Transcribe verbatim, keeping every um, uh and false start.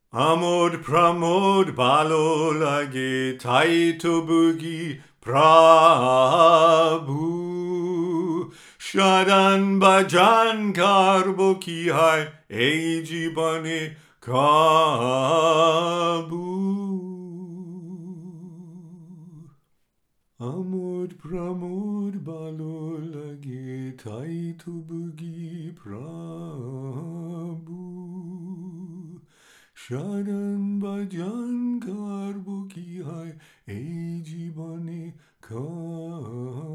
আমোদ প্রমোদ ভালো লাগে তাই তো বুগি প্রভু সাধন ভজন করব কি হয় এই জীবনে কবু আমোদ প্রমোদ ভালো লাগে তাই তো বুগি প্রভু সাধন ভজন করব কি হয় এই জীবনে কবু